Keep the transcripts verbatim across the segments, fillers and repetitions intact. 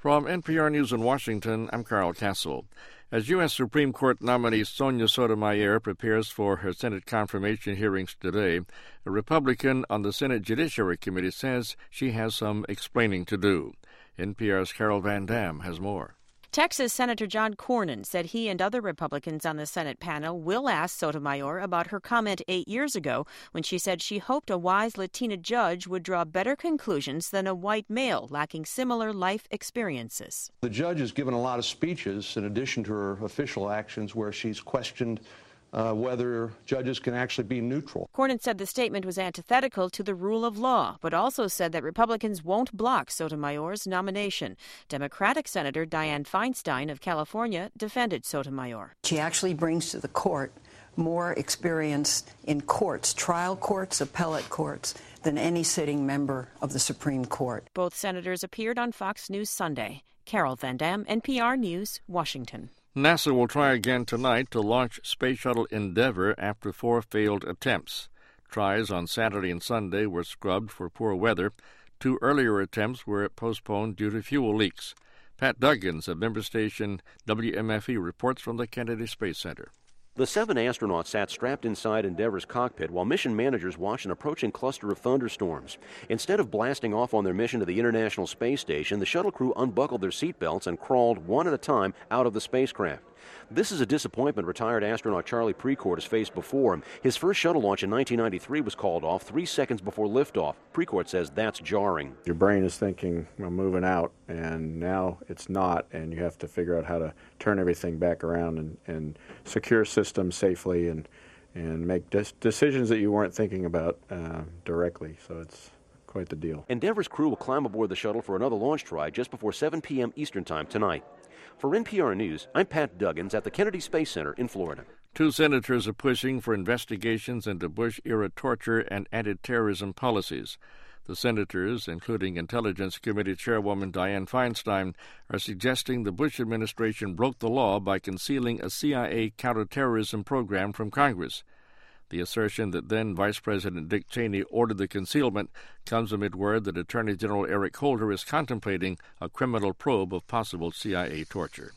From N P R News in Washington, I'm Carl Castle. As U S Supreme Court nominee Sonia Sotomayor prepares for her Senate confirmation hearings today, a Republican on the Senate Judiciary Committee says she has some explaining to do. N P R's Carol Van Dam has more. Texas Senator John Cornyn said he and other Republicans on the Senate panel will ask Sotomayor about her comment eight years ago when she said she hoped a wise Latina judge would draw better conclusions than a white male lacking similar life experiences. The judge has given a lot of speeches in addition to her official actions where she's questioned Uh, whether judges can actually be neutral. Cornyn said the statement was antithetical to the rule of law, but also said that Republicans won't block Sotomayor's nomination. Democratic Senator Dianne Feinstein of California defended Sotomayor. She actually brings to the court more experience in courts, trial courts, appellate courts, than any sitting member of the Supreme Court. Both senators appeared on Fox News Sunday. Carol Van Dam, N P R News, Washington. NASA will try again tonight to launch Space Shuttle Endeavour after four failed attempts. Tries on Saturday and Sunday were scrubbed for poor weather. Two earlier attempts were postponed due to fuel leaks. Pat Duggins of member station W M F E reports from the Kennedy Space Center. The seven astronauts sat strapped inside Endeavour's cockpit while mission managers watched an approaching cluster of thunderstorms. Instead of blasting off on their mission to the International Space Station, the shuttle crew unbuckled their seatbelts and crawled one at a time out of the spacecraft. This is a disappointment retired astronaut Charlie Precourt has faced before. His first shuttle launch in nineteen ninety-three was called off three seconds before liftoff. Precourt says that's jarring. Your brain is thinking, well, moving out, and now it's not, and you have to figure out how to turn everything back around and, and secure systems safely and, and make des- decisions that you weren't thinking about uh, directly. So it's quite the deal. Endeavour's crew will climb aboard the shuttle for another launch try just before seven p.m. Eastern Time tonight. For N P R News, I'm Pat Duggins at the Kennedy Space Center in Florida. Two senators are pushing for investigations into Bush-era torture and anti-terrorism policies. The senators, including Intelligence Committee Chairwoman Dianne Feinstein, are suggesting the Bush administration broke the law by concealing a C I A counterterrorism program from Congress. The assertion that then Vice President Dick Cheney ordered the concealment comes amid word that Attorney General Eric Holder is contemplating a criminal probe of possible C I A torture.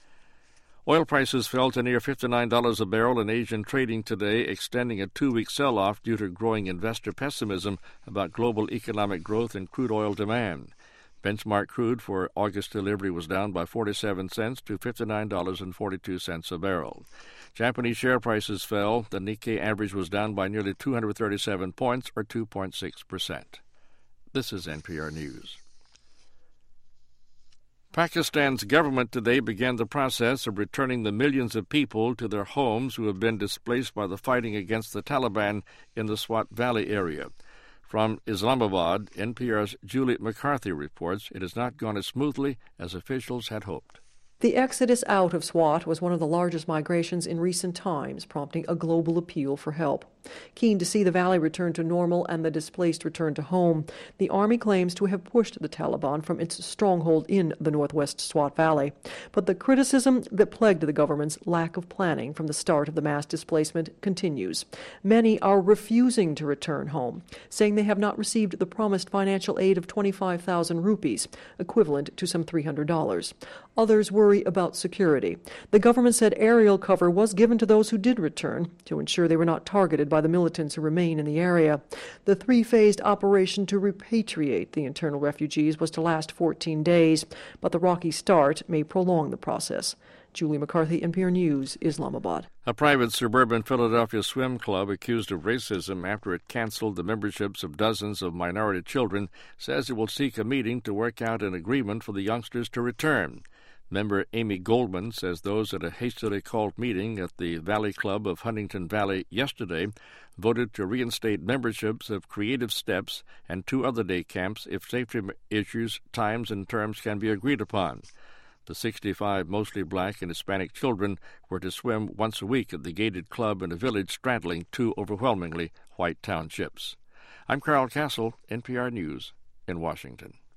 Oil prices fell to near fifty-nine dollars a barrel in Asian trading today, extending a two-week sell-off due to growing investor pessimism about global economic growth and crude oil demand. Benchmark crude for August delivery was down by forty-seven cents to fifty-nine dollars and forty-two cents a barrel. Japanese share prices fell. The Nikkei average was down by nearly two hundred thirty-seven points, or two point six percent. This is N P R News. Pakistan's government today began the process of returning the millions of people to their homes who have been displaced by the fighting against the Taliban in the Swat Valley area. From Islamabad, N P R's Julie McCarthy reports it has not gone as smoothly as officials had hoped. The exodus out of Swat was one of the largest migrations in recent times, prompting a global appeal for help. Keen to see the valley return to normal and the displaced return to home, the army claims to have pushed the Taliban from its stronghold in the northwest Swat Valley. But the criticism that plagued the government's lack of planning from the start of the mass displacement continues. Many are refusing to return home, saying they have not received the promised financial aid of twenty-five thousand rupees, equivalent to some three hundred dollars. Others worry about security. The government said aerial cover was given to those who did return to ensure they were not targeted by the militants who remain in the area. The three-phased operation to repatriate the internal refugees was to last fourteen days, but the rocky start may prolong the process. Julie McCarthy, N P R News, Islamabad. A private suburban Philadelphia swim club accused of racism after it canceled the memberships of dozens of minority children says it will seek a meeting to work out an agreement for the youngsters to return. Member Amy Goldman says those at a hastily called meeting at the Valley Club of Huntington Valley yesterday voted to reinstate memberships of Creative Steps and two other day camps if safety issues, times, and terms can be agreed upon. The sixty-five mostly black and Hispanic children were to swim once a week at the gated club in a village straddling two overwhelmingly white townships. I'm Carl Castle, N P R News in Washington.